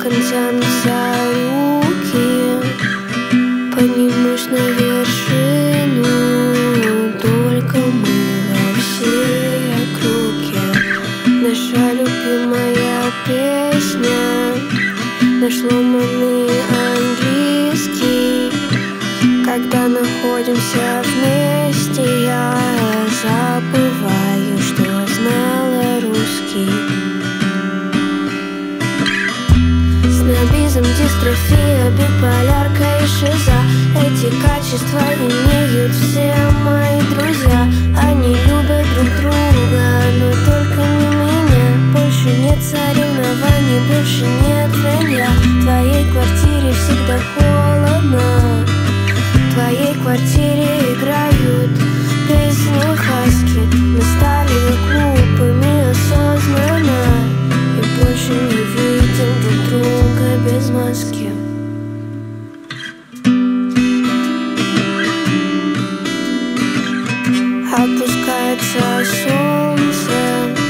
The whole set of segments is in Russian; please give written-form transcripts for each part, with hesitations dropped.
окон тянутся руки, поднимусь на вершину, только мы во всей округе. Наша любимая песня, наш ломаный английский. Когда находимся вместе, я забываю, что знала русский. Снобизм, дистрофия, биполярка и шиза. Эти качества имеют все мои друзья. Они любят друг друга, но только не меня. Больше нет соревнований, больше нет вранья. В твоей квартире всегда холодно. В твоей квартире играют песни хаски. Мы стали глупыми осознанно и больше не видим друг друга без маски. Опускается солнце,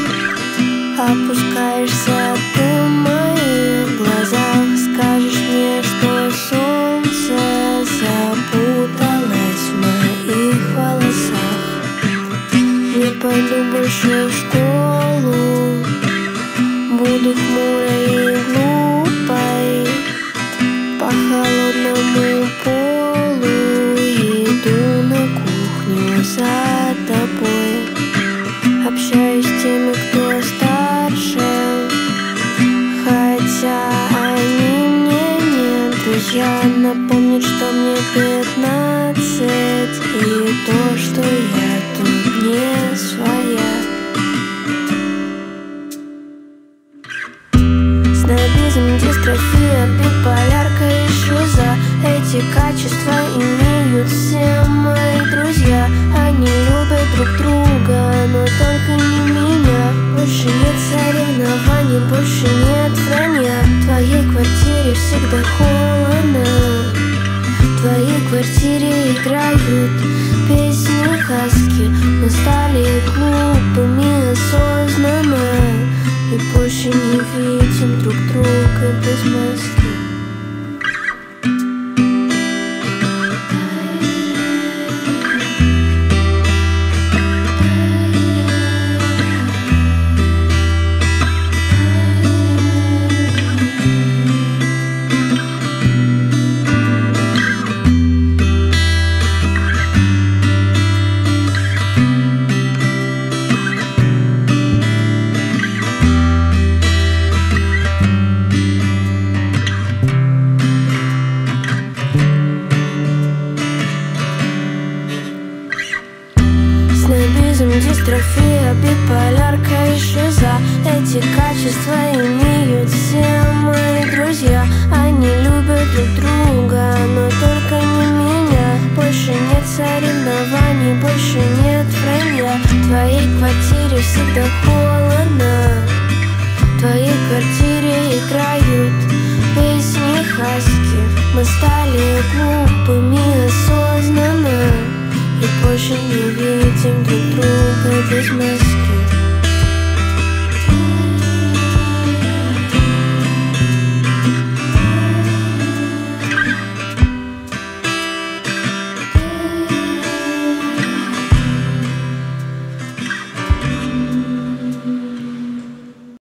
опускаешься ты в моих глазах. Скажешь мне, что солнце запуталось в моих волосах. Не пойду больше в школу, буду хмурой и глупой. По холодному полу иду на кухню за тобой. Общаюсь с теми, кто старше, хотя они мне не друзья. Напомнят, что мне 15, и то, что я тут не своя. Снобизм, дистрофия, биполярка и шиза. Эти качества имеют все мои друзья. Они любят друг друга, но только не меня. Больше нет соревнований, больше нет вранья. В твоей квартире всегда холодно. В твоей квартире играют песни хаски. Мы стали глупыми осознанно и больше не видим друг друга без маски. Снобизм, дистрофия, биполярка и шиза. Эти качества имеют все мои друзья. Они любят друг друга, но только не меня. Больше нет соревнований, больше нет вранья. В твоей квартире всегда холодно. В твоей квартире играют песни хаски. Мы стали глупыми осознанно и больше не видим